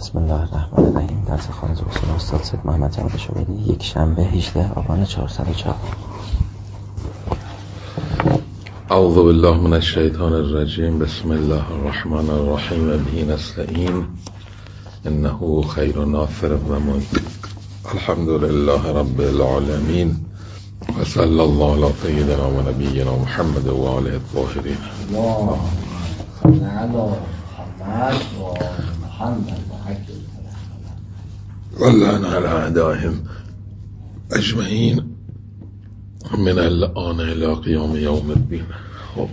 بسم الله الرحمن الرحیم. درس خارج اصول استاد سید محمد جواد شبیری، یک شنبه 18 آبان 404. اعوذ بالله من الشیطان الرجیم. بسم الله الرحمن الرحیم. به نستعین انه خیر ناصر و معین. الحمد لله رب العالمین و صلی الله علی سیدنا و نبینا محمد و آله الطاهرین. واللعن على اعدائهم اجمعین من الان الى قیام یوم الدین. خب،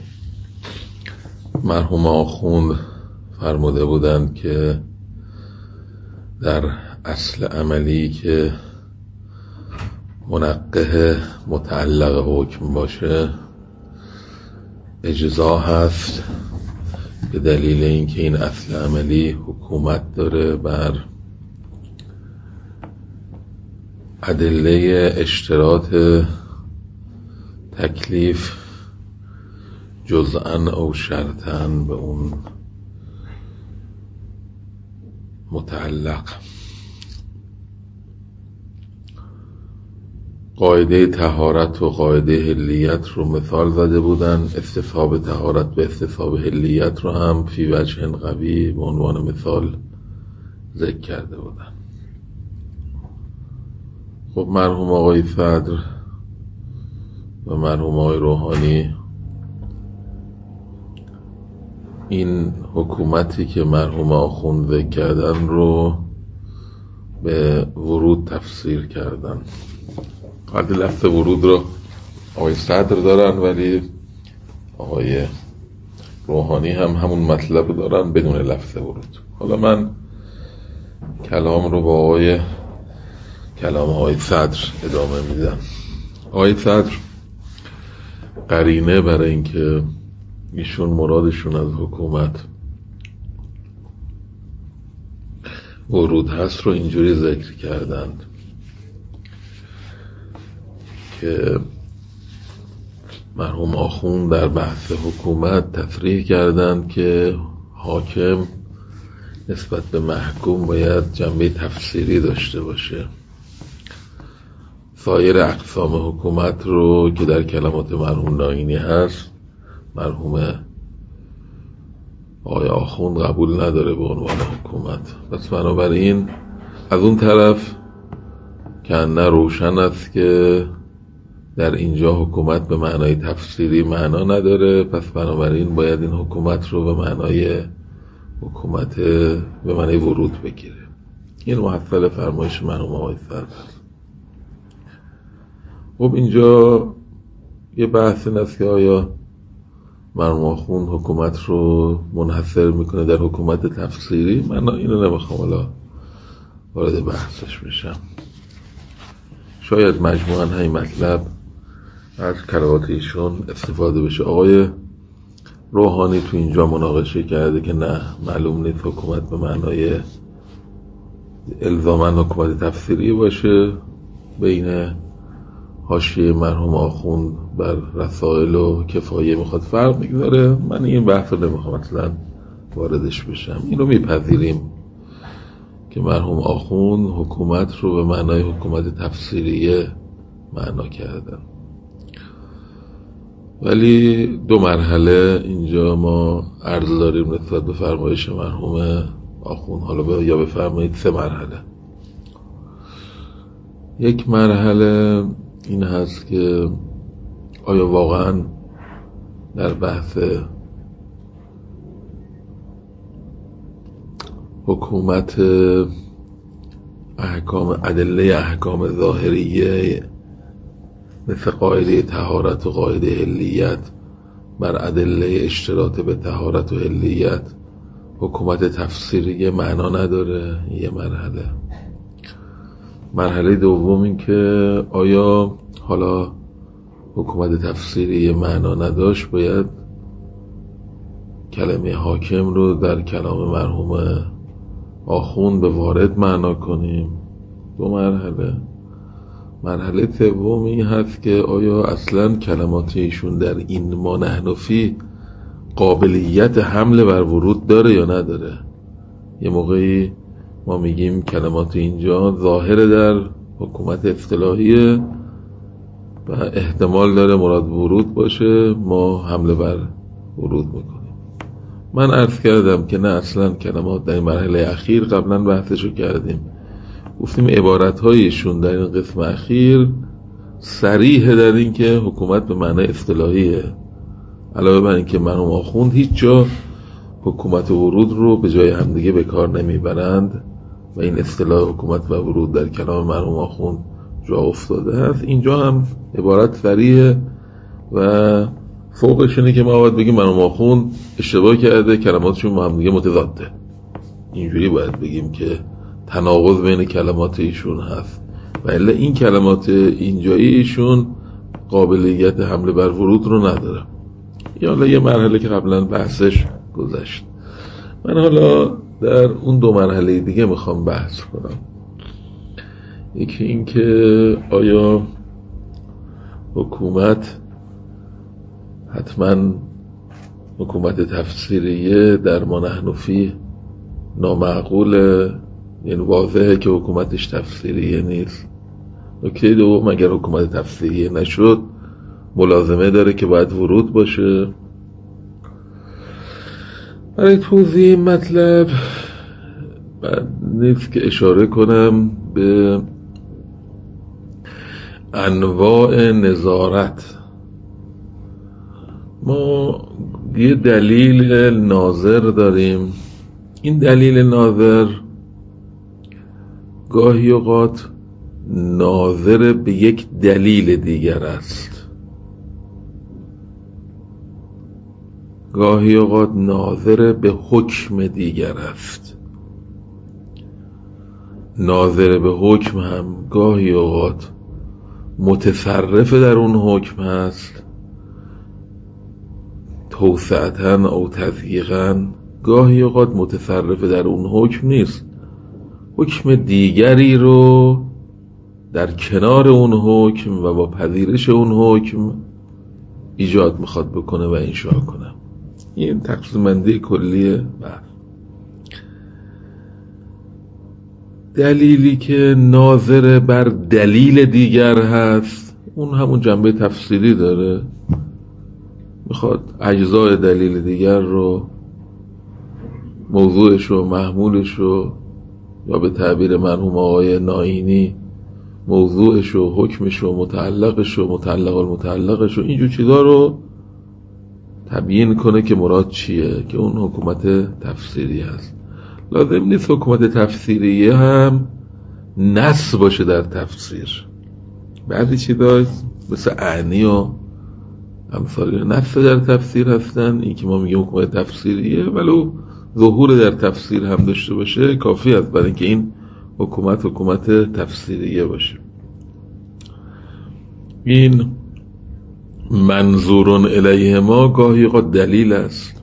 مرحوم آخوند فرموده بودند که در اصل عملی که منقه متعلق حکم باشه اجزا هست، به دلیل اینکه این اصل عملی حکومت داره بر ادله اشتراط تکلیف جزءاً او شرطاً به اون متعلق. قاعده طهارت و قاعده حلیت رو مثال زده بودن، استصحاب طهارت و استصحاب حلیت رو هم فی وجه قوی به عنوان مثال ذکر کرده بودن. خب، مرحوم آقای صدر و مرحوم آقای روحانی این حکومتی که مرحوم آخوند ذکر کردن رو به ورود تفسیر کردن. قد لفظ ورود رو آقای صدر دارن ولی آقای روحانی هم همون مطلب دارن بدون لفظ ورود. حالا من کلام رو با کلام آقای صدر ادامه میدم. آقای صدر قرینه برای اینکه ایشون مرادشون از حکومت ورود هست رو اینجوری ذکر کردند که مرحوم آخوند در بحث حکومت تصریح کردند که حاکم نسبت به محکوم باید جنبه تفسیری داشته باشه. سایر اقسام حکومت رو که در کلمات مرحوم ناینی هست مرحوم آقای آخوند قبول نداره به عنوان حکومت. پس بنابراین از اون طرف که نه روشن است که در اینجا حکومت به معنای تفسیری معنا نداره، پس بنابراین باید این حکومت رو به معنای حکومت به معنای ورود بگیره. این محصل فرمایش مرحوم آقای صدر. خب، اینجا یه بحث این است که آیا مرحوم آخوند حکومت رو منحصر میکنه در حکومت تفسیری؟ من اینو نمیخوام حالا وارد بحثش بشم. شاید مجموعاً همین مطلب از کلمات ایشون استفاده بشه. آقای روحانی تو اینجا مناقشه کرده که نه، معلوم نیست حکومت به معنای الزاماً حکومت تفسیری باشه. بین حاشیه مرحوم آخوند بر رسائل و کفایه میخواد فرق میگذاره. من این بحث رو نمیخوام اصلا واردش بشم. این رو میپذیریم که مرحوم آخوند حکومت رو به معنای حکومت تفسیریه معنا کردن، ولی دو مرحله اینجا ما عرض داریم نسبت به فرمایش مرحوم آخوند. حالا یا بفرمایید 3 مرحله. یک مرحله این هست که آیا واقعا در بحث حکومت ادله احکام ظاهریه مثل قاعده طهارت و قاعده حلیت بر ادله اشتراط به طهارت و حلیت حکومت تفسیری معنا نداره؟ یه مرحله. مرحله دوم این که آیا حالا حکومت تفسیری معنا نداشت باید کلمه حاکم رو در کلام مرحوم آخوند به وارد معنا کنیم؟ 2 مرحله. مرحله سوم این هست که آیا اصلا کلمات ایشون در این ما نحن فی قابلیت حمل بر ورود داره یا نداره. یه موقعی ما میگیم کلمات اینجا ظاهر در حکومت اصطلاحیه و احتمال داره مراد ورود باشه، ما حمله بر ورود میکنیم. من عرض کردم که نه، اصلا کلمات در این مرحله اخیر قبلا بحثشو کردیم، گفتیم عبارتهایشون در این قسم اخیر صریح در این که حکومت به معنی اصطلاحیه، علاوه بر این که مرحوم آخوند هیچ جا حکومت و ورود رو به جای همدیگه به کار نمیبرند و این اصطلاح حکومت و ورود در کلام مرحوم آخوند جا افتاده است. اینجا هم عبارت صریحه و فوقش اینه که ما باید بگیم مرحوم آخوند اشتباه کرده، کلماتشون با همدیگه متضاده. اینجوری باید بگیم که تناقض بین کلمات ایشون هست و الا این کلمات اینجایی ایشون قابلیت حمله بر ورود رو نداره. یا حالا یه مرحله که قبلا بحثش گذشت. من حالا در اون دو مرحله دیگه میخوام بحث کنم. یکی این که آیا حکومت حتما حکومت تفسیریه در ما نحن فیه نامعقوله، یعنی واضحه که حکومتش تفسیریه نیست. نکته دوم، اگر حکومت تفسیریه نشد ملازمه داره که باید ورود باشه. برای توضیح این مطلب بعد نیست که اشاره کنم به انواع نظارت. ما یه دلیل ناظر داریم. این دلیل ناظر گاهی اوقات ناظر به یک دلیل دیگر است، گاهی اوقات ناظر به حکم دیگر است. ناظر به حکم هم گاهی اوقات متصرف در اون حکم هست، توسعتاً او تضییقاً. گاهی اوقات متصرف در اون حکم نیست، حکم دیگری رو در کنار اون حکم و با پذیرش اون حکم ایجاد میخواد بکنه و انشاء کنه. این تقسیم بندی کلیه. دلیلی که ناظر بر دلیل دیگر هست اون همون جنبه تفسیری داره، میخواد اجزای دلیل دیگر رو، موضوعش و محمولش و، یا به تعبیر مرحوم آقای ناینی موضوعش و حکمش و متعلقش و متعلق المتعلقش و اینجور چیزا رو تبیین کنه که مراد چیه، که اون حکومت تفسیری هست. لازم نیست حکومت تفسیریه هم نص باشه در تفسیر. بعضی چیزا مثل اعنی و امثال نص در تفسیر هستن، این که ما میگیم حکومت تفسیریه ولو ظهور در تفسیر هم داشته باشه کافی است برای اینکه این حکومت تفسیریه باشه. این منظورون الیه ما گاهی اوقات دلیل است،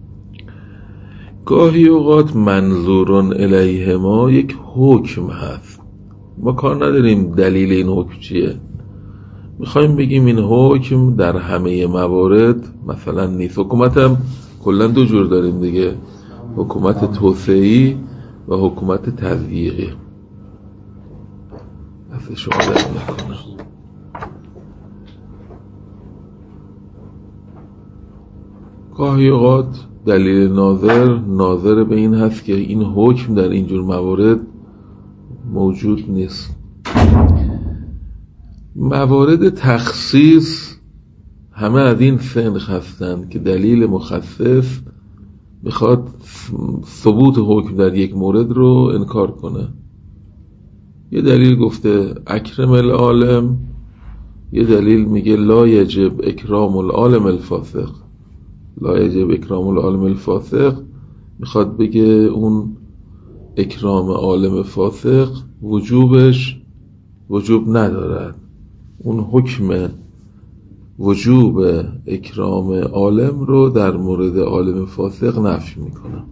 گاهی اوقات منظورون الیه ما یک حکم هست. ما کار نداریم دلیل این حکم چیه، میخوایم بگیم این حکم در همه موارد مثلا نیست. حکومت هم کلا دو جور داریم دیگه، حکومت توسعی و حکومت تضییقی. از شما در میکنم. گاهی اوقات دلیل ناظر به این هست که این حکم در اینجور موارد موجود نیست. موارد تخصیص همه از این سنخ هستند که دلیل مخصص میخواد ثبوت حکم در یک مورد رو انکار کنه. یه دلیل گفته اکرم العالم، یه دلیل میگه لا یجب اکرام العالم الفاسق. لا یجب اکرام العالم الفاسق میخواد بگه اون اکرام عالم فاسق وجوبش وجوب ندارد، اون حکم وجوب اکرام عالم رو در مورد عالم فاسق نفی میکنه،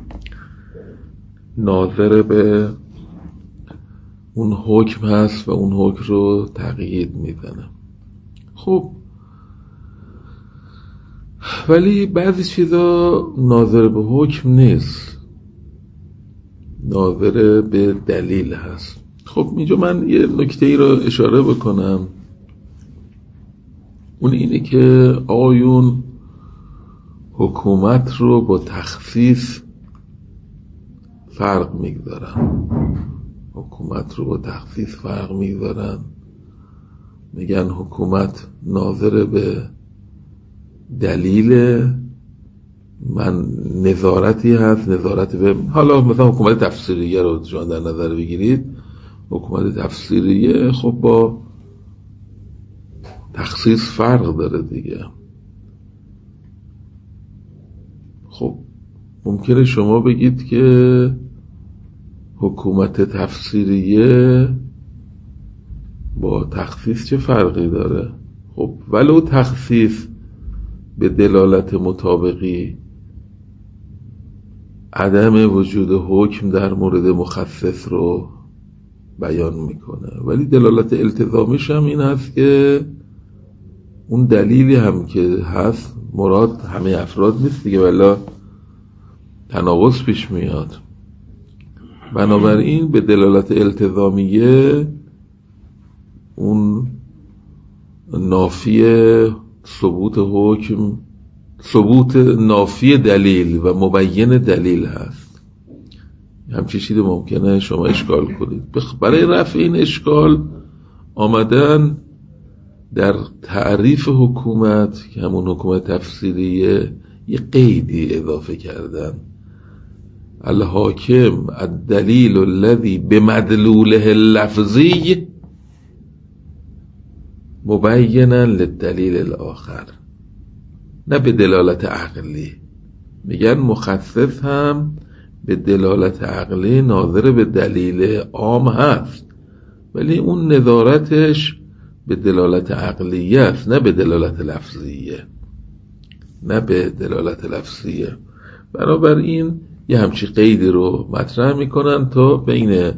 ناظر به اون حکم هست و اون حکم رو تقیید میزنه. خب ولی بعضی چیزا ناظر به حکم نیست. ناظر به دلیل هست. خب اینجا من یه نکته ای رو اشاره بکنم، اون اینه که آقایون حکومت رو با تخصیص فرق میگذارن. میگن حکومت ناظر به دلیل، من نظارتی هست، نظارت به، حالا مثلا حکومت تفسیریه رو شما در نظر بگیرید، حکومت تفسیریه خب با تخصیص فرق داره دیگه. خب ممکنه شما بگید که حکومت تفسیریه با تخصیص چه فرقی داره؟ خب ولو تخصیص به دلالت مطابقی عدم وجود حکم در مورد مخصص رو بیان میکنه، ولی دلالت التزامیش هم این هست که اون دلیلی هم که هست مراد همه افراد نیست دیگه، ولی تناقض پیش میاد. بنابراین به دلالت التزامیه اون نافی ثبوت حکم، ثبوت نافی دلیل و مبین دلیل هست. همچین چیزی ممکنه شما اشکال کنید. برای رفع این اشکال آمدن در تعریف حکومت که همون حکومت تفسیریه یه قیدی اضافه کردن: الحاکم الدلیل الذی بمدلوله اللفظی مبینا للدلیل الاخر. نه به دلالت عقلی. میگن مخصص هم به دلالت عقلی ناظر به دلیل عام هست، ولی اون نظارتش به دلالت عقلیه است، نه به دلالت لفظیه. بنابراین یه همچی قیدی رو مطرح میکنن تا بین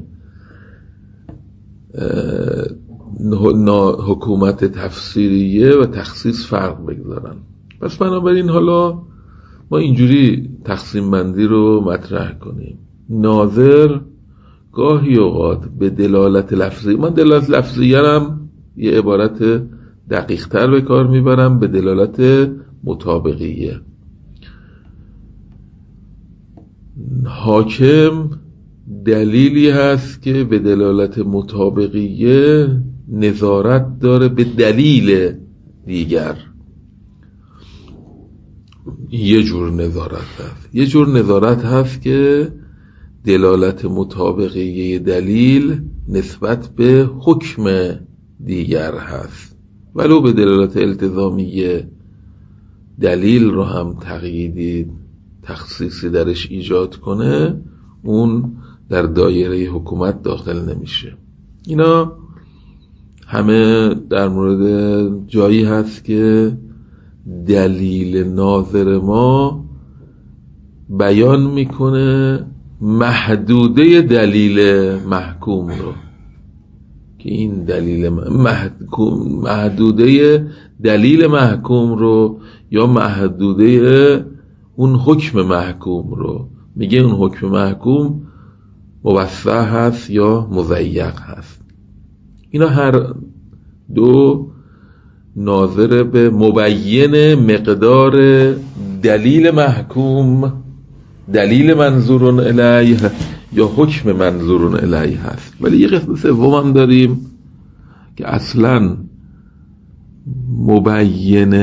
حکومت تفسیریه و تخصیص فرق بگذارن. پس بنابراین حالا ما اینجوری تقسیم بندی رو مطرح کنیم: ناظر گاهی اوقات به دلالت لفظی، من دلالت لفظیه هم یه عبارت دقیق تر به کار میبرم، به دلالت مطابقیه. حاکم دلیلی هست که به دلالت مطابقیه نظارت داره به دلیل دیگر. یه جور نظارت هست که دلالت مطابقیه دلیل نسبت به حکم دیگر هست، ولو به دلالت التزامیه دلیل رو هم تقییدی تخصیصی درش ایجاد کنه، اون در دایره حکومت داخل نمیشه. اینا همه در مورد جایی هست که دلیل ناظر ما بیان میکنه محدوده دلیل محکوم رو، که این دلیل محدوده دلیل محکوم رو یا محدوده اون حکم محکوم رو میگه اون حکم محکوم موسع هست یا مضیق هست. اینا هر دو ناظر به مبین مقدار دلیل محکوم، دلیل منظورون الیه یا حکم منظورون الیه هست. ولی یه قسم سوم هم داریم که اصلاً مبین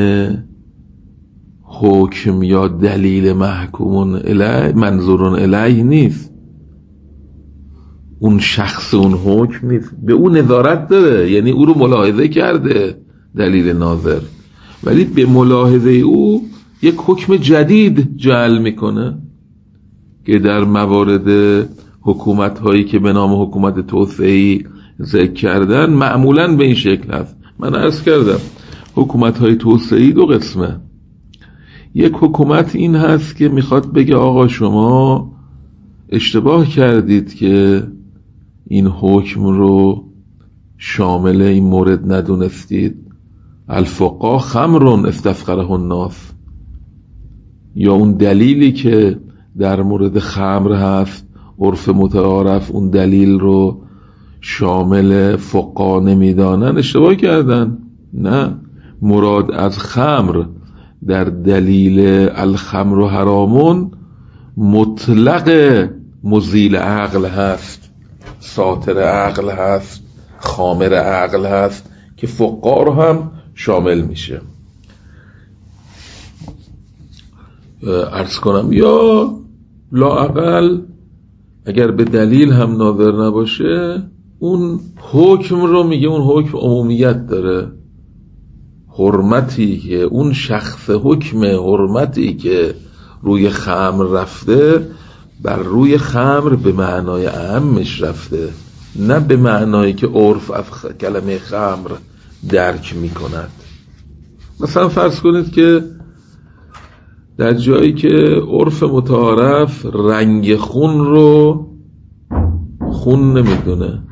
حکم یا دلیل محکومون الیه منظورون الیه نیست، اون شخص اون حکم نیست، به اون نظارت داره، یعنی او رو ملاحظه کرده دلیل ناظر، ولی به ملاحظه او یک حکم جدید جعل میکنه که در موارد حکومت هایی که به نام حکومت توسعه‌ای ذکر کردن معمولاً به این شکل هست. من عرض کردم حکومت های توسعه‌ای دو قسمه. یک حکومت این هست که میخواد بگه آقا شما اشتباه کردید که این حکم رو شامل این مورد ندونستید، الفقا خمرون استفقره الناس، یا اون دلیلی که در مورد خمر هست عرف متعارف اون دلیل رو شامل فقها نمیدانن اشتباه کردن. نه، مراد از خمر در دلیل الخمر حرامون مطلق مزیل عقل هست، ساتر عقل هست، خامر عقل هست که فقها رو هم شامل میشه. عرض کنم یا لااقل اگر به دلیل هم ناظر نباشه اون حکم رو میگه، اون حکم عمومیت داره. حرمتی که اون شخص حکم حرمتی که روی خمر رفته بر روی خمر به معنای اعمش رفته، نه به معنایی که عرف از کلمه خمر درک میکند. مثلا فرض کنید که در جایی که عرف متعارف رنگ خون رو خون نمیدونه،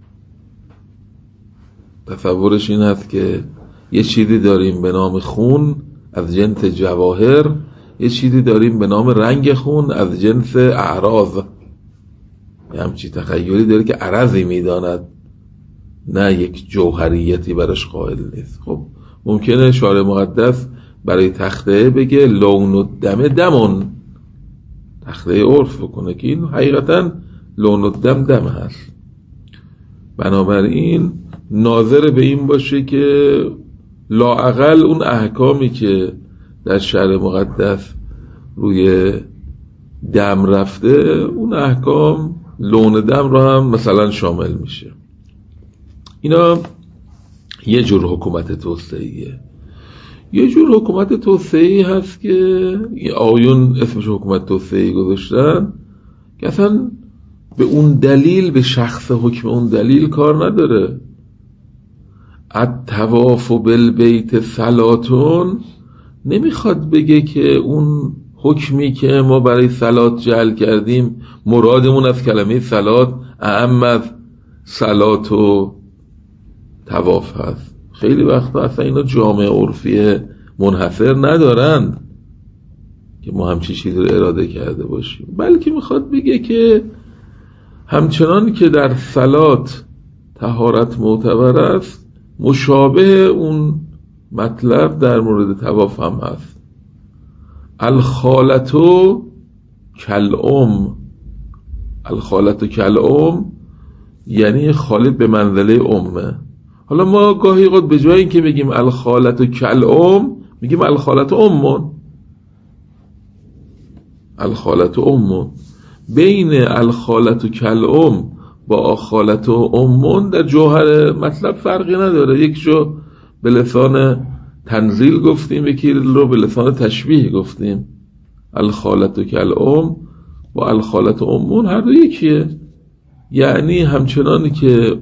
تصورش این هست که یه چیزی داریم به نام خون از جنس جواهر، یه چیزی داریم به نام رنگ خون از جنس اعراض. یه همچی تخیلی داره که عرضی میداند، نه یک جوهریتی برش قائل نیست. خب ممکنه شارع مقدس برای تخته بگه لون الدم دمون، تخته عرف بکنه که این حقیقتا لون الدم دم هست. بنابراین ناظر به این باشه که لااقل اون احکامی که در شرع مقدس روی دم رفته اون احکام لون دم رو هم مثلا شامل میشه. اینا یه جور حکومت توسعیه. یه جور حکومت توسعی هست که آیون اسمش حکومت توسعی گذاشتن که اصلا به اون دلیل، به شخص حکم اون دلیل کار نداره. الطواف بالبیت صلاتون نمیخواد بگه که اون حکمی که ما برای صلات جعل کردیم مرادمون از کلمه صلات اعم از صلات و طواف هست. خیلی وقتا اصلا اینا جامعه عرفی منحصر ندارند که ما همچی چیزی رو اراده کرده باشیم، بلکه میخواد بگه که همچنان که در صلات طهارت معتبر است، مشابه اون مطلب در مورد طواف هم هست. الخالتو کالام، الخالتو کالام یعنی خالد به منزله امه. حالا ما گاهی اوقات به جای اینکه بگیم الخالتو کالام میگیم الخالتو امون. الخالتو امون، بین الخالتو کالام با خالتو امون در جوهر مطلب فرقی نداره. یک جو به لسان تنزیل گفتیم، یکی رو به لسان تشبیه گفتیم. الخالتو کالام با الخالتو امون هر دو یکیه، یعنی همچنان که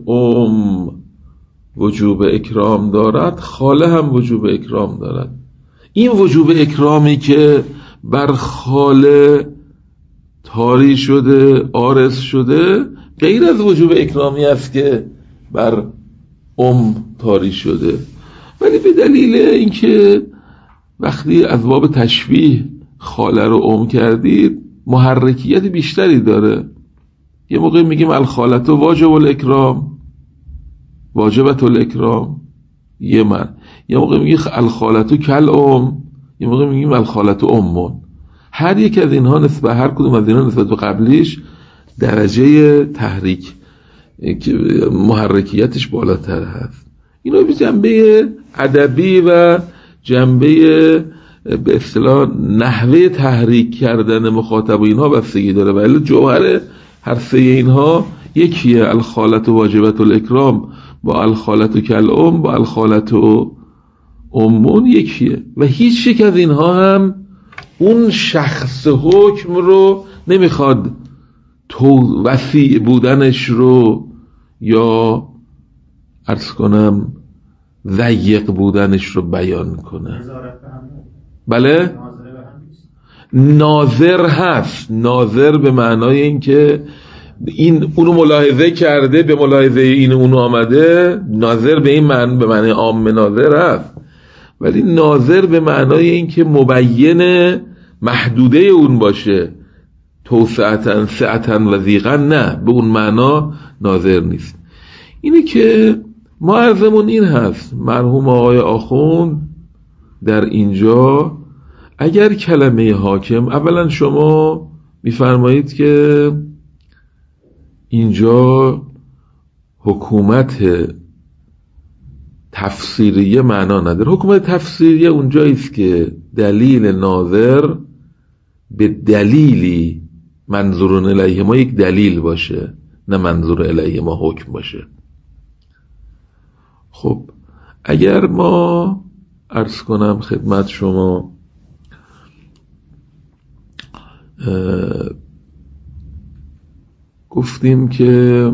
وجوب اکرام دارد خاله هم وجوب اکرام دارد. این وجوب اکرامی که بر خاله طاری شده، عارض شده، غیر از وجوب اکرامی است که بر طاری شده. ولی به دلیل اینکه وقتی از باب تشبیه خاله رو کردید محرکیت بیشتری داره. یه موقع میگیم الخالتو واجب الاکرام، واجبت الاکرام، یه موقع میگیم الخالتو کالام، یه موقع میگیم الخالتو امون. هر یک از اینها نسبت، هر کدوم از اینها نسبت به قبلیش درجه تحریک محرکیتش بالاتر هست. اینا به جنبه ادبی و جنبه به اصطلاح نحوه تحریک کردن مخاطب و اینها بستگی داره، ولی جوهر هر سه اینها یکیه. الخالت و واجبت الاکرام با الخالت و کالام با الخالت و امون یکیه و هیچ یک از اینها هم اون شخص حکم رو نمیخواد تو وسیع بودنش رو یا عرض کنم ضیق بودنش رو بیان کنه. بله ناظر هست، ناظر به معنای این که این اونو ملاحظه کرده، به ملاحظه این اونو آمده. ناظر به این معنی، به معنی عام ناظر هست، ولی ناظر به معنای این که مبین محدوده اون باشه، توسعتن سعتن و ضیقن، نه، به اون معنا ناظر نیست. اینه که ما عرضمون این هست، مرحوم آقای آخوند در اینجا اگر کلمه حاکم، اولا شما میفرمایید که اینجا حکومت تفسیریه معنا نداره. حکومت تفسیریه اونجاییست که دلیل ناظر به دلیلی منظورون الیه ما یک دلیل باشه، نه منظور الیه ما حکم باشه. خب اگر ما عرض کنم خدمت شما گفتیم که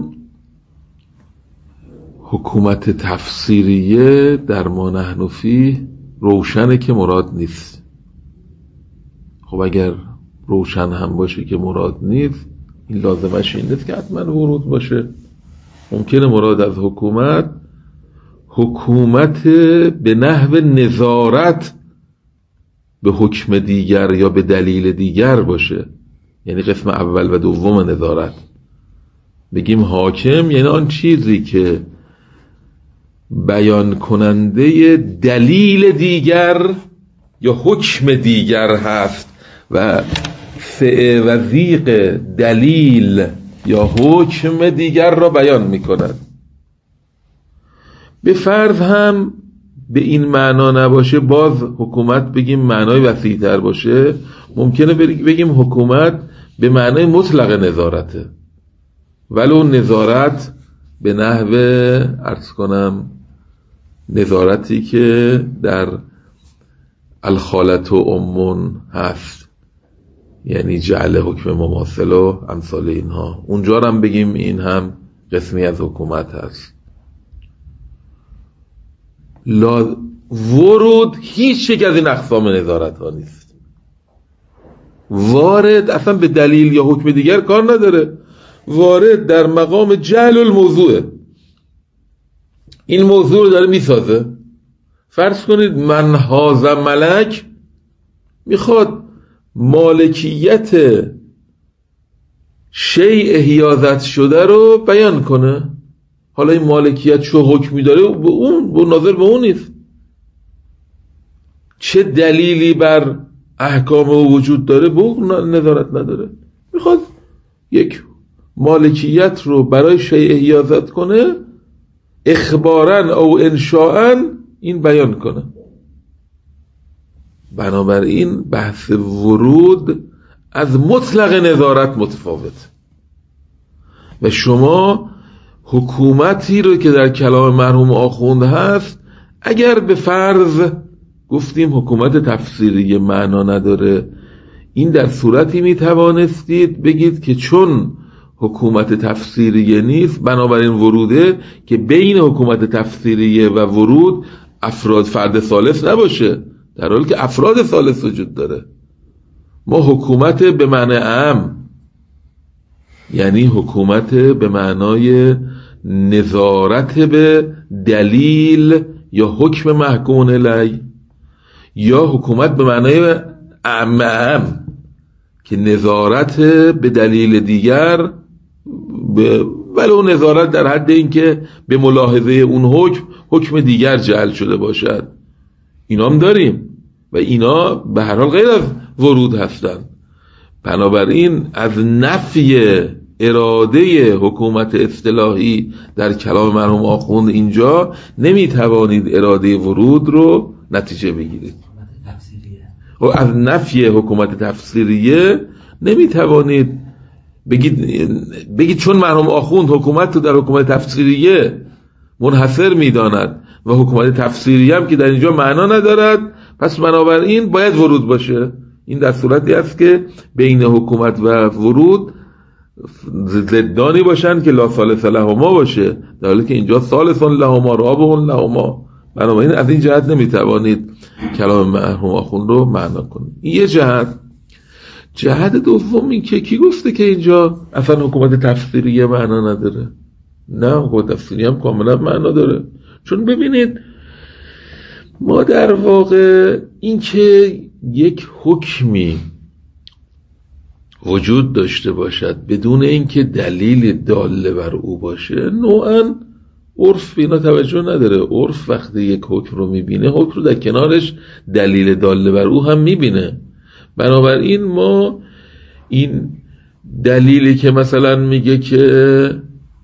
حکومت تفسیریه در ما نحن فیه روشنه که مراد نیست. خب اگر روشن هم باشه که مراد نیست، این لازمش این نیست که حتما ورود باشه. ممکنه مراد از حکومت به نحو نظارت به حکم دیگر یا به دلیل دیگر باشه، یعنی قسم اول و دوم نظارت. بگیم حاکم یعنی آن چیزی که بیان کننده دلیل دیگر یا حکم دیگر هست و فعل و ضیق دلیل یا حکم دیگر را بیان می کند. به فرض هم به این معنا نباشه، باز حکومت بگیم معنای وسیع‌تر باشه، ممکنه بگیم حکومت به معنای مطلق نظارته، ولو نظارت به نحو عرض کنم نظارتی که در الخالت و امون هست، یعنی جعل حکم مماثل و امثال اینها، اونجا هم بگیم این هم قسمی از حکومت هست. ورود هیچ یک از این اقسام نظارت ها نیست. وارد اصلا به دلیل یا حکم دیگر کار نداره، وارد در مقام جعل الموضوعه. این موضوع رو داره میسازه. فرض کنید من هذا ملک میخواد مالکیت شیء حیازت شده رو بیان کنه. حالا این مالکیت چه حکمی داره به اون ناظر به اون نیست، چه دلیلی بر احکام او وجود داره به اون نظارت نداره. میخواد یک مالکیت رو برای شیء حیازت کنه، اخباراً او انشاءاً این بیان کنه. بنابراین بحث ورود از مطلق نظارت متفاوت. و شما حکومتی رو که در کلام مرحوم آخوند هست، اگر به فرض گفتیم حکومت تفسیری معنا نداره، این در صورتی میتوانستید بگید که چون حکومت تفسیریه نیست، بنابراین وروده که بین حکومت تفسیریه و ورود افراد فرد ثالث نباشه، در حالی که افراد ثالث وجود داره. ما حکومت به معنی عام، یعنی حکومت به معنای نظارت به دلیل یا حکم محکوم علیه، یا حکومت به معنای عام که نظارت به دلیل دیگر، ولو نظارت در حد این که به ملاحظه اون حکم دیگر جعل شده باشد. اینا هم داریم و اینا به هر حال غیر از ورود هستن. بنابراین از نفی اراده حکومت اصطلاحی در کلام مرحوم آخوند اینجا نمیتوانید اراده ورود رو نتیجه بگیرید. و از نفی حکومت تفسیریه نمیتوانید بگید چون مرحوم آخوند حکومت رو در حکومت تفسیریه منحصر میداند و حکومت تفسیریه هم که در اینجا معنا ندارد، پس بنابراین باید ورود باشه. این در صورتی است که بین حکومت و ورود ضدانی باشن که لا ثالث لهما باشه، در حالی که اینجا ثالث لهما رابع لهما. بنابراین از این جهت نمیتوانید کلام مرحوم آخوند رو معنا کنید. این یه جهت دوم این که کی گفته که اینجا اصلا حکومت تفسیریه معنا نداره؟ نه، حکومت تفسیریه هم کاملا معنا داره. چون ببینید ما در واقع این که یک وجود داشته باشد بدون اینکه دلیل داله بر او باشه، نوعاً عرف اینا توجه نداره. عرف وقتی یک حکم رو میبینه، حکم رو در کنارش دلیل داله بر او هم میبینه. بنابراین ما این دلیلی که مثلا میگه که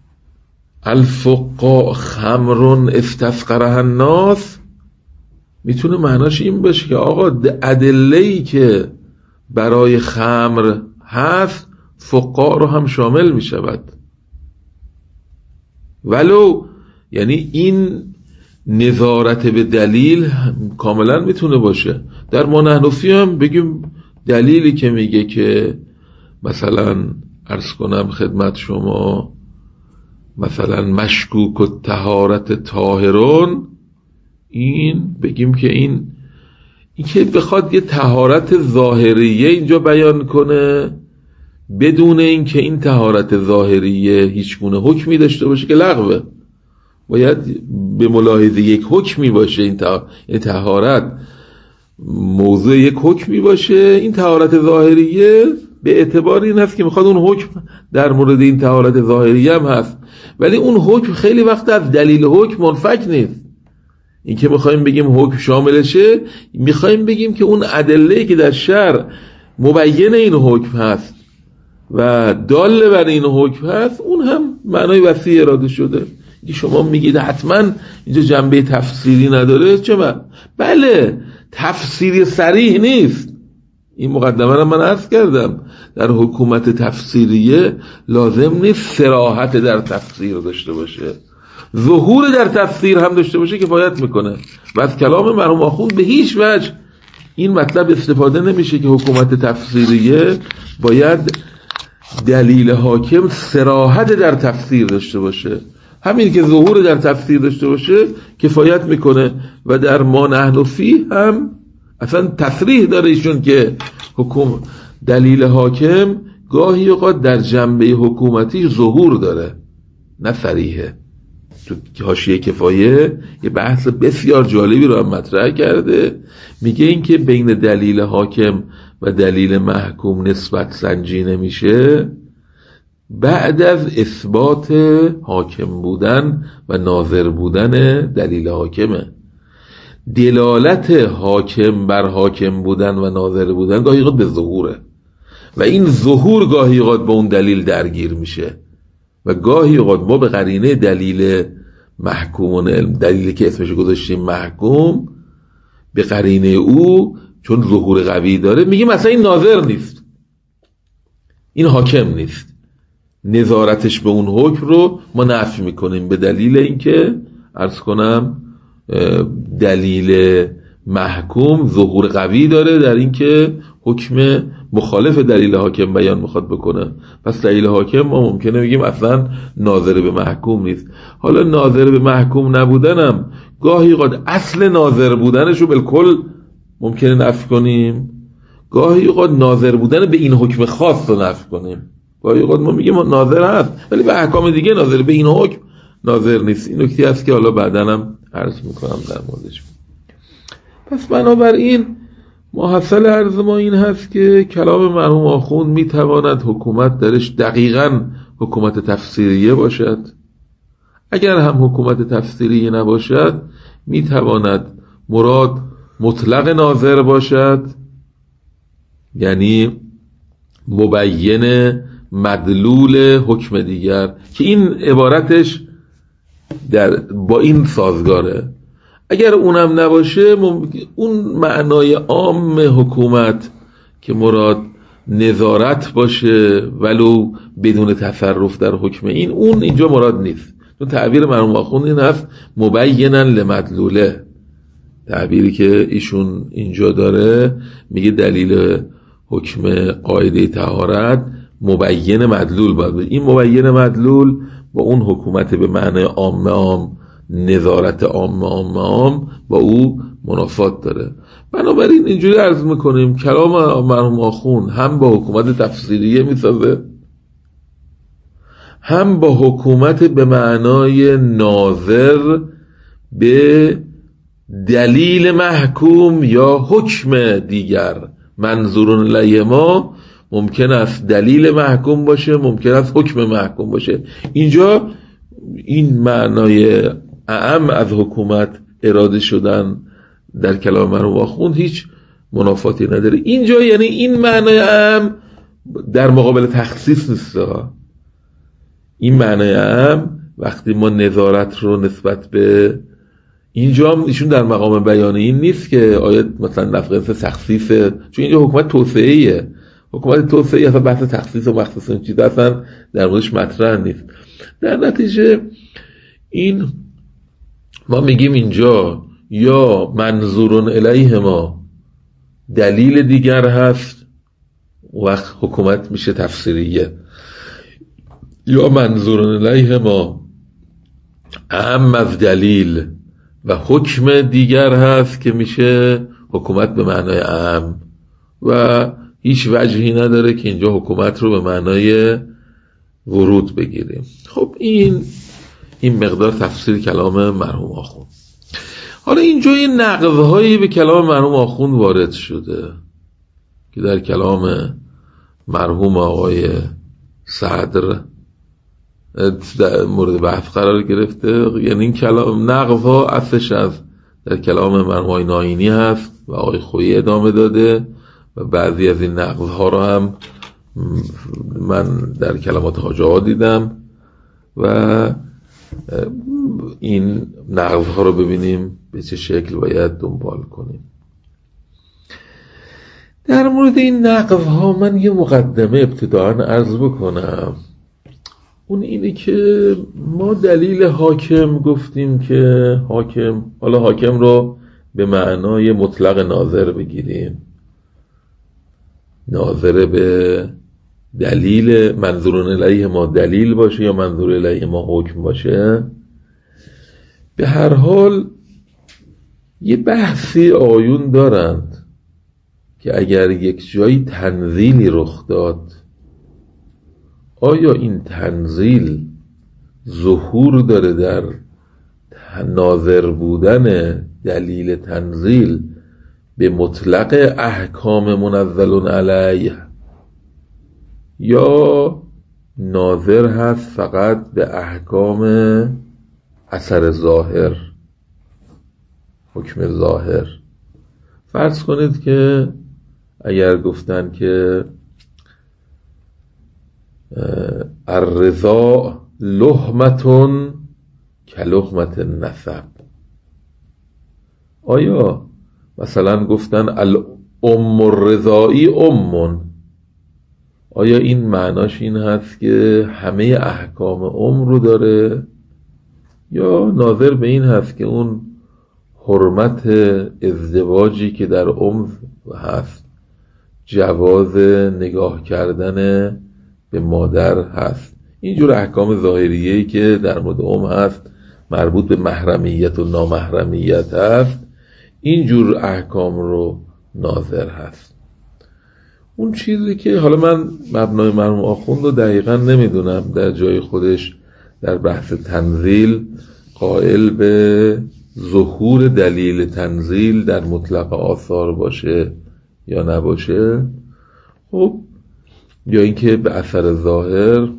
الفقاء خمرون استسقرها الناس، میتونه معناش این باشه که آقا ادله‌ای که برای خمر هست فقاء رو هم شامل میشود. ولو یعنی این نظارت به دلیل کاملا میتونه باشه. در ما نحنفی هم بگیم دلیلی که میگه که مثلا عرض کنم خدمت شما مثلا مشکوک و طهارت طاهرون، این بگیم که این که بخواد یه طهارت ظاهریه اینجا بیان کنه بدون این که این طهارت ظاهریه هیچ گونه حکمی داشته باشه که لغوه، باید به ملاحظه یک حکمی باشه. این طهارت موضوع یک حکمی باشه. این طهارت ظاهریه به اعتبار این هست که میخواد اون حکم در مورد این طهارت ظاهریه هم هست، ولی اون حکم خیلی وقت از دلیل حکم منفک نیست. این که میخوایم بگیم حکم شاملشه، میخوایم بگیم که اون ادله‌ای که در شرع مبین این حکم هست و دال بر این حکم هست، اون هم معنای وسیع اراده شده. که شما میگید حتما اینجا جنبه تفسیری نداره، چه بله تفسیری صریح نیست. این مقدمه رو من عرض کردم، در حکومت تفسیریه لازم نیست صراحت در تفسیر داشته باشه، ظهور در تفسیر هم داشته باشه کفایت میکنه. و از کلام مرحوم آخوند به هیچ وجه این مطلب استفاده نمیشه که حکومت تفسیریه باید دلیل حاکم صراحت در تفسیر داشته باشه. همین که ظهور در تفسیر داشته باشه کفایت میکنه. و در ما نحنفی هم اصلا تصریح داره ایشون که دلیل حاکم گاهی اوقات در جنبه حکومتی ظهور داره، نه صریحه. تو حاشیه کفایه یه بحث بسیار جالبی رو هم مطرح کرده، میگه این که بین دلیل حاکم و دلیل محکوم نسبت سنجی نمیشه بعد از اثبات حاکم بودن و ناظر بودن دلیل حاکمه. دلالت حاکم بر حاکم بودن و ناظر بودن گاهی اوقات به ظهوره و این ظهور گاهی اوقات با اون دلیل درگیر میشه و گاهی اوقات ما به قرینه دلیل محکوم، دلیلی که اسمش گذاشتیم محکوم، به قرینه او چون ظهور قوی داره میگیم مثلا این ناظر نیست، این حاکم نیست، نظارتش به اون حکم رو ما نفی میکنیم به دلیل اینکه عرض کنم دلیل محکوم ظهور قوی داره در اینکه حکم مخالف دلیل حاکم بیان میخواد بکنه. پس دلیل حاکم ما ممکنه بگیم اصلا ناظر به محکوم نیست. حالا ناظر به محکوم نبودنم گاهی اوقات اصل ناظر بودنشو بالکل ممکنه نفی کنیم، گاهی اوقات ناظر بودن به این حکم خاص رو نفی کنیم. گاهی اوقات ما میگیم ناظر هست ولی به احکام دیگه ناظر، به این حکم ناظر نیست. این نکته است که حالا بعداً هم عرض میکنم در موردش. پس بنابراین محصل عرض ما این هست که کلام مرحوم آخوند میتواند حکومت درش دقیقاً حکومت تفسیریه باشد، اگر هم حکومت تفسیریه نباشد میتواند مراد مطلق ناظر باشد، یعنی مبین مدلول حکم دیگر، که این عبارتش با این سازگاره. اگر اونم نباشه اون معنای عام حکومت که مراد نظارت باشه ولو بدون تصرف در حکم این، اون اینجا مراد نیست. چون تعبیر مرحوم آخوند این هست مبینا لمدلوله، تعبیری که ایشون اینجا داره میگه دلیل حکم قاعده طهارت مبین مدلول باید. این مبین مدلول با اون حکومت به معنی عام نظارت عام با او منافات داره. بنابراین اینجوری عرض میکنیم کلام مرحوم آخوند هم با حکومت تفسیریه میسازه، هم با حکومت به معنای ناظر به دلیل محکوم یا حکم دیگر. منظورون الیه ما ممکن است دلیل محکوم باشه، ممکن است حکم محکوم باشه. اینجا این معنای اعم از حکومت اراده شدن در کلام مرحوم آخوند هیچ منافاتی نداره. اینجا یعنی این معنای اعم در مقابل تخصیص نیست. این معنای اعم وقتی ما نظارت رو نسبت به اینجا هم ایشون در مقام بیان این نیست که آیا مثلا نفقه تخصیصه، چون اینجا حکومت توسعه‌ایه. حکومت توسعه‌ای اصلا بحث تخصیص و مخصوص این چیز اصلا در موردش مطرح نیست. در نتیجه این ما میگیم اینجا یا منظورون الیه ما دلیل دیگر هست، وقت حکومت میشه تفسیریه، یا منظورون الیه ما اهم از دلیل و حکم دیگر هست که میشه حکومت به معنای اهم و هیچ وجهی نداره که اینجا حکومت رو به معنای ورود بگیریم. خب این مقدار تفسیر کلام مرحوم آخوند. حالا اینجا یه نقض‌هایی به کلام مرحوم آخوند وارد شده که در کلام مرحوم آقای صدر مورد بحث قرار گرفته. یعنی این کلام نقض‌ها اصلش از در کلام مرحوم آقای ناینی هست و آقای خویی ادامه داده و بعضی از این نقض‌ها رو هم من در کلمات حاج آقا دیدم و این نقض‌ها رو ببینیم به چه شکل باید دنبال کنیم. در مورد این نقض‌ها من یه مقدمه ابتداءً عرض بکنم. اون اینه که ما دلیل حاکم گفتیم که حاکم رو به معنای مطلق ناظر بگیریم، ناظر به دلیل منظورون الیه ما دلیل باشه یا منظور الیه ما حکم باشه. به هر حال یه بحثی آیون دارند که اگر یک جایی تنزیلی رخ داد، آیا این تنزیل ظهور داره در ناظر بودن دلیل تنزیل به مطلق احکام منزل علیه یا ناظر هست فقط به احکام اثر ظاهر، حکم ظاهر. فرض کنید که اگر گفتن که الرضا لحمتون کلحمت نسب، آیا مثلا گفتن الام الرضایی امون، آیا این معناش این هست که همه احکام رو داره یا ناظر به این هست که اون حرمت ازدواجی که در هست، جواز نگاه کردن به مادر هست، اینجور احکام ظاهریه‌ای که در مورد هست مربوط به محرمیت و نامحرمیت هست، اینجور احکام رو ناظر هست. اون چیزی که حالا من مبنای مرحوم آخوند رو دقیقا نمیدونم در جای خودش در بحث تنزیل قائل به ظهور دلیل تنزیل در مطلق آثار باشه یا نباشه، خب یا اینکه به اثر ظاهر.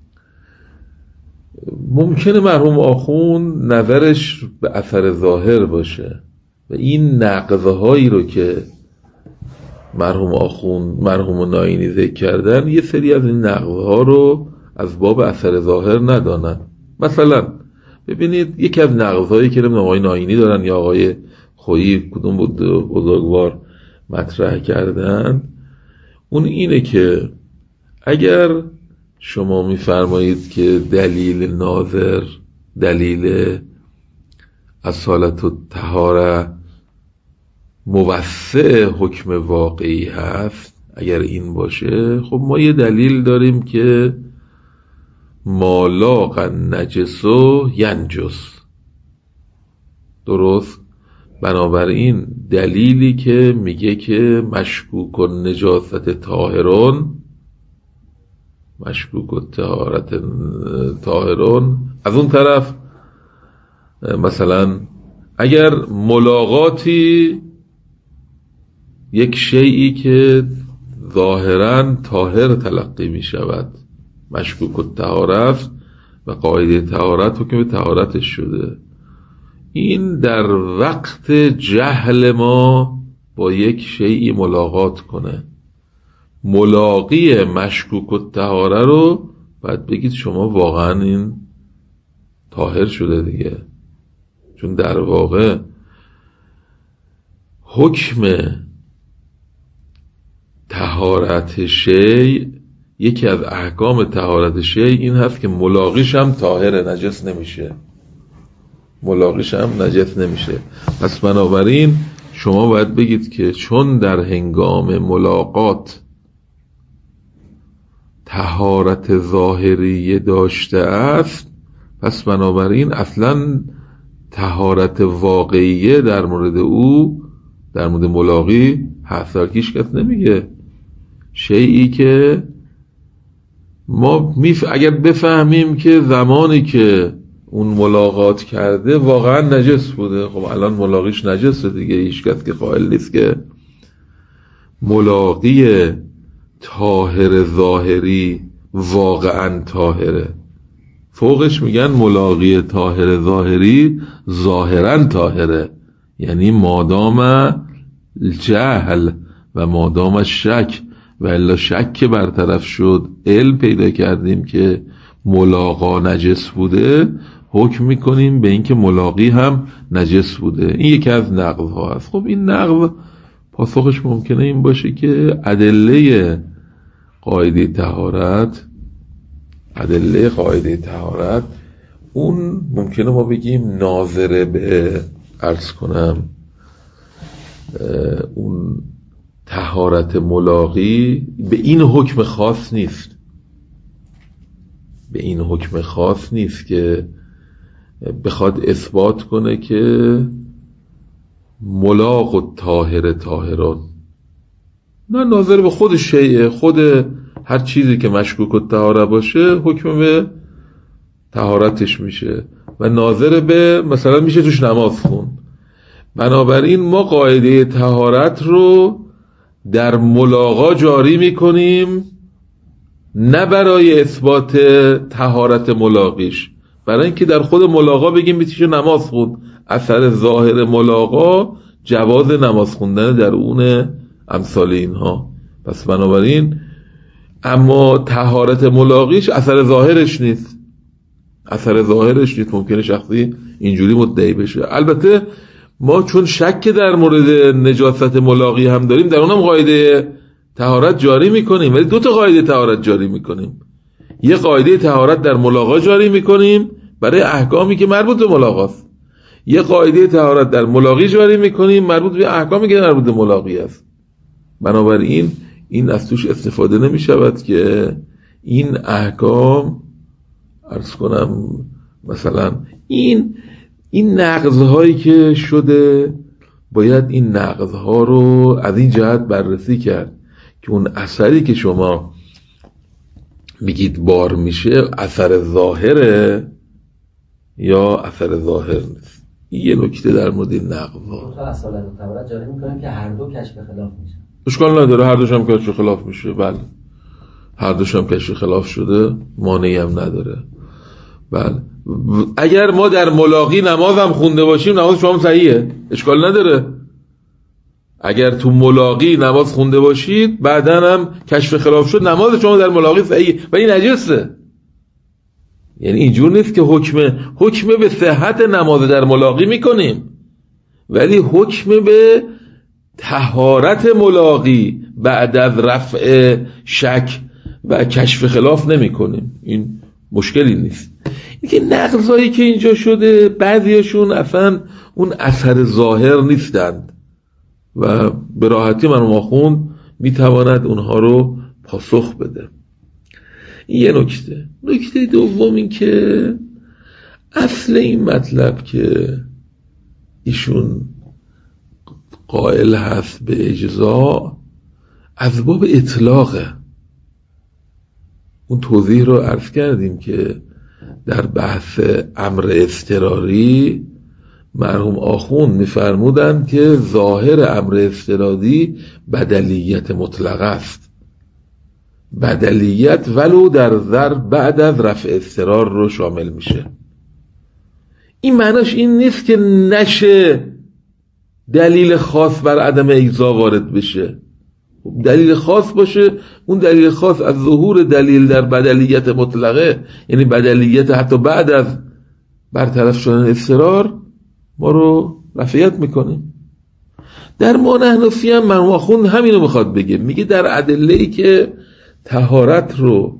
ممکنه مرحوم آخوند نظرش به اثر ظاهر باشه و این نقض‌هایی رو که مرحوم آخوند مرحوم ناینی ذکر کردن یه سری از این نقض‌ها رو از باب اثر ظاهر ندانن. مثلا ببینید یکی از نقض‌هایی که آقای ناینی دارن یا آقای خویی کدوم بزرگوار مطرح کردن، اون اینه که اگر شما میفرمایید که دلیل ناظر دلیل اصالت و طهاره موسع حکم واقعی هست، اگر این باشه، خب ما یه دلیل داریم که مالاق نجس و ینجس، درست؟ بنابراین دلیلی که میگه که مشکوک و نجاست طاهرون، مشکوک و طهارت طاهرون، از اون طرف مثلا اگر ملاقاتی یک شیئی که ظاهراً طاهر تلقی می شود، مشکوک الطهارت و قاعده طهارت حکم طهارتش شده. این در وقت جهل ما با یک شیئی ملاقات کنه، ملاقی مشکوک الطهاره رو باید بگید شما واقعا این طاهر شده دیگه، چون در واقع حکم طهارت شیء، یکی از احکام طهارت شیء این هست که ملاقیش هم طاهره، نجس نمیشه، ملاقیش هم نجس نمیشه. پس بنابراین شما باید بگید که چون در هنگام ملاقات طهارت ظاهری داشته است، پس بنابراین اصلا طهارت واقعیه در مورد او، در مورد ملاقی هست. هیچ کس نمیگه شیئی که ما اگر بفهمیم که زمانی که اون ملاقات کرده واقعا نجس بوده، خب الان ملاقیش نجسه دیگه، هیچ کس که قائل نیست که ملاقی طاهر ظاهری واقعا طاهره. فوقش میگن ملاقی طاهر ظاهری ظاهرا طاهره، یعنی مادام جهل و مادام شک و الا شک برطرف شد، علم پیدا کردیم که ملاقا نجس بوده، حکم میکنیم به اینکه ملاقی هم نجس بوده. این یکی از نقض ها است. خب این نقض پاسخش ممکنه این باشه که ادله قاعده طهارت اون ممکنه ما بگیم ناظره به عرض کنم اون طهارت ملاقی به این حکم خاص نیست، به این حکم خاص نیست که بخواد اثبات کنه که ملاق و طاهران، نه، ناظر به خود شیء، خود هر چیزی که مشکوک الطهاره باشه حکم به طهارتش میشه و ناظر به مثلا میشه توش نماز خون. بنابراین ما قاعده طهارت رو در ملاقا جاری میکنیم، نه برای اثبات طهارت ملاقیش، برای اینکه در خود ملاقا بگیم میشه نماز خوند. اثر ظاهر ملاقا جواز نماز خوندن در اون امثال اینها. پس بنابراین اما طهارت ملاقیش اثر ظاهرش نیست، ممکنه شخصی اینجوری مدعی بشه. البته ما چون شک در مورد نجاست ملاقی هم داریم، در اونم قاعده طهارت جاری میکنیم، ولی دو تا قاعده طهارت جاری میکنیم. یه قاعده طهارت در ملاقا جاری میکنیم برای احکامی که مربوط به ملاقاست، یه قاعده طهارت در ملاقی جاری میکنیم مربوط به احکامی که مربوط به ملاقی است. بنابراین این از توش استفاده نمیشود که این احکام عرض کنم مثلا این نقض‌هایی که شده باید این نقض‌ها رو از این جهت بررسی کرد که اون اثری که شما میگید بار میشه اثر ظاهره یا اثر ظاهر نیست. این یه نکته در مورد این نقض‌ها. تو اصالت طهارت جاری میکنیم که هر دو کشف خلاف میشه. اشکال نداره، هر دوش هم کشف خلاف میشه. بله، هر دوش هم کشف خلاف شده، مانعی هم نداره. بله، اگر ما در ملاقی نماز هم خونده باشیم نماز شما صحیحه، اشکال نداره. اگر تو ملاقی نماز خونده باشید بعدن هم کشف خلاف شد، نماز شما در ملاقی صحیحه ولی نجسه. یعنی اینجور نیست که حکم به صحت نماز در ملاقی میکنیم ولی حکم به طهارت ملاقی بعد از رفع شک و کشف خلاف نمی کنیم. این مشکلی نیست. اینکه نقضایی که اینجا شده بعضیاشون اصلا اون اثر ظاهر نیستند و به راحتی مرحوم آخوند میتواند اونها رو پاسخ بده. این یه نکته دوم این که اصل این مطلب که ایشون قائل هست به اجزا از باب اطلاقه. اون توضیح رو عرض کردیم که در بحث امر اضطراری مرحوم آخوند میفرمودند که ظاهر امر اضطراری بدلیت مطلق است. بدلیت ولو در ضرب بعد از رفع اضطرار رو شامل میشه. این معناش این نیست که نشه دلیل خاص بر عدم اجزا وارد بشه. دلیل خاص باشه، اون دلیل خاص از ظهور دلیل در بدلیت مطلقه، یعنی بدلیت حتی بعد از برطرف شدن اضطرار، ما رو رفعیت میکنه. در مانحنفی هم مرحوم آخوند همینو میخواد بگه، میگه در ادله‌ای که طهارت رو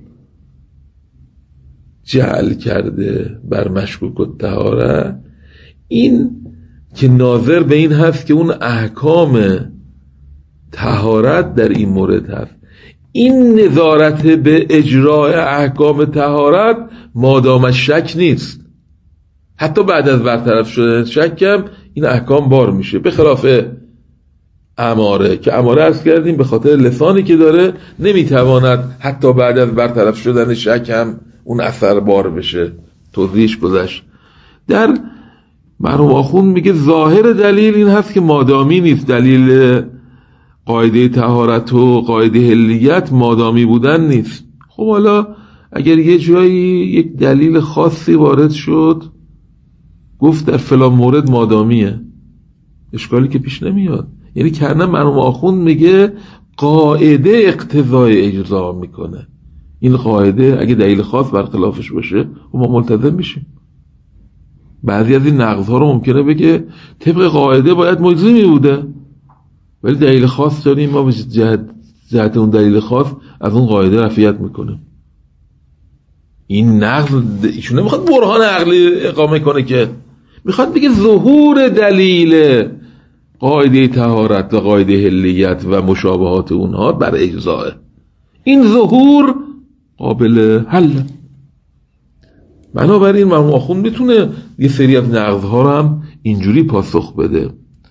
جعل کرده بر مشکوک الطهارت، این که ناظر به این هست که اون احکام طهارت در این مورد هست، این نظارت به اجرای احکام طهارت مادام شک نیست، حتی بعد از برطرف شدن شک هم این احکام بار میشه، به خلاف اماره که اماره عرض کردیم به خاطر لسانی که داره نمیتواند حتی بعد از برطرف شدن شک هم اون اثر بار بشه، توضیحش گذشت. در مرحوم آخوند میگه ظاهر دلیل این هست که مادامی نیست، دلیل قاعده طهارت و قاعده حلیت مادامی بودن نیست. خب حالا اگر یه جایی یک دلیل خاصی وارد شد گفت در فلان مورد مادامیه، اشکالی که پیش نمیاد. یعنی کنه مرحوم آخوند میگه قاعده اقتضای اجزا میکنه، این قاعده اگه دلیل خاص برخلافش باشه و ما ملتزم میشیم. بعضی از این نقض‌ها رو ممکنه بگه طبق قاعده باید مجزی بوده، ولی دلیل خاص داریم، ما به جهت اون دلیل خاص از اون قاعده رفعیت میکنه. این نقض ایشون نمیخواد برهان عقلی اقامه کنه، که میخواد بگه ظهور دلیل قاعده طهارت و قاعده حلیت و مشابهات اونها بر اجزاه، این ظهور قابل حل. بنابراین مرحوم آخوند میتونه یه سری از نقض‌ها رو هم اینجوری پاسخ بده.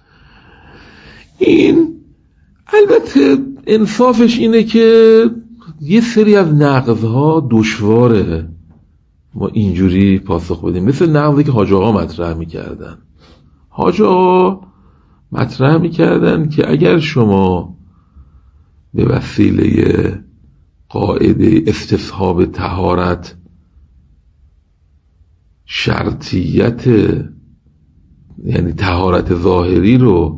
این البته انصافش اینه که یه سری از نقض‌ها دشواره ما اینجوری پاسخ بدیم، مثل نقضی که حاج آقا مطرح می‌کردن. حاج آقا مطرح می‌کردن که اگر شما به وسیله قاعده استصحاب طهارت شرطیت یعنی طهارت ظاهری رو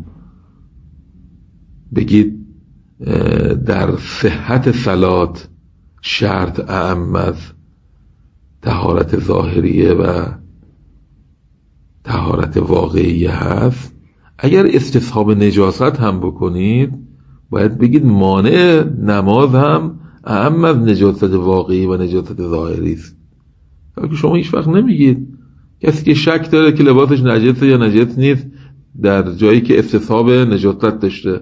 بگید در صحت صلات شرط اعم از طهارت ظاهریه و طهارت واقعیه هست، اگر استصحاب نجاست هم بکنید باید بگید مانع نماز هم اعم از نجاست واقعی و نجاست ظاهری است. که شما هیچ وقت نمیگید کسی که شک داره که لباسش نجسه یا نجس نیست در جایی که استصحاب نجاست داشته،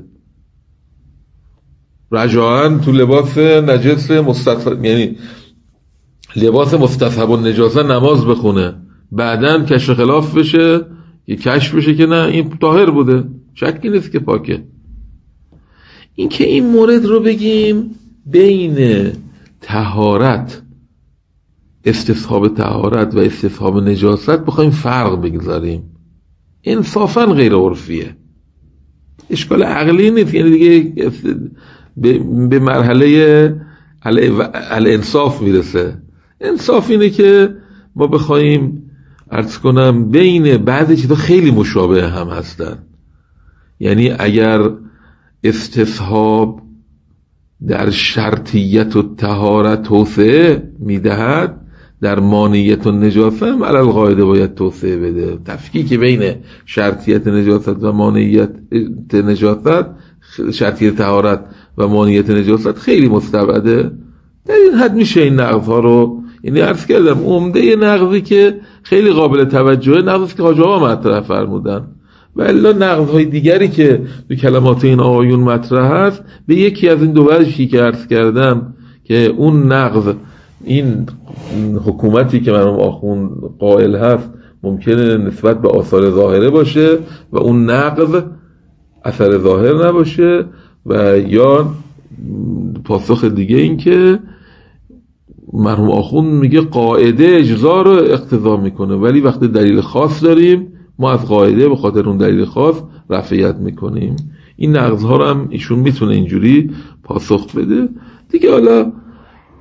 رجاعاً تو لباس نجس یعنی لباس مستصحب النجاسه نماز بخونه، بعداً کشف خلاف بشه که کشف بشه که نه این طاهر بوده، شکی نیست که پاکه. این که این مورد رو بگیم بین طهارت استصحاب طهارت و استصحاب نجاست بخوایم فرق بگذاریم، انصافاً غیر عرفیه، اشکال عقلی نیست. یعنی دیگه به مرحله الانصاف میرسه. انصاف اینه که ما بخوایم عرض کنم بین بعضی چیزا خیلی مشابه هم هستن، یعنی اگر استصحاب در شرطیت و طهارت توسعه میدهد، در مانعیت و نجاست هم علی القاعده باید توسعه بده. تفکیک بین شرطیت نجاست و مانعیت نجاست، شرطیت طهارت و مانعیت نجاست خیلی مستبعده. در این حد میشه این نقض‌ها رو، یعنی عرض کردم عمده نقضی که خیلی قابل توجهه نقضی که حاج آقا مطرح فرمودن، و الا نقض‌های دیگری که تو کلمات این آیون مطرح هست به یکی از این دو وجهی که عرض کردم که اون نقض این حکومتی که مرحوم آخوند قائل هست ممکنه نسبت به آثار ظاهره باشه و اون نقض اثر ظاهر نباشه، و یا پاسخ دیگه این که مرحوم آخوند میگه قاعده اجزا رو اقتضا میکنه، ولی وقتی دلیل خاص داریم ما از قاعده به خاطر اون دلیل خاص رفعیت میکنیم. این نقض ها رو هم ایشون میتونه اینجوری پاسخ بده دیگه. حالا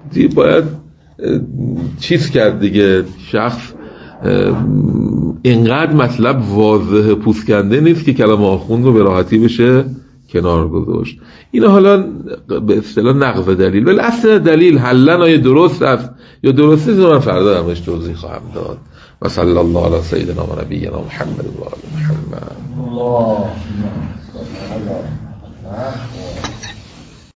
باید چیز کرد دیگه. شخص اینقدر مطلب واضح پوسکنده نیست که کلام آخوند رو به راحتی بشه کنار گذاشت. این حالا به اصطلاح نقض دلیل، ولی اصل دلیل حلن آیا درست است یا درست نیست من فردا همش توضیح خواهم داد. و صلی الله علی سیدنا و نبینا محمد و آل محمد.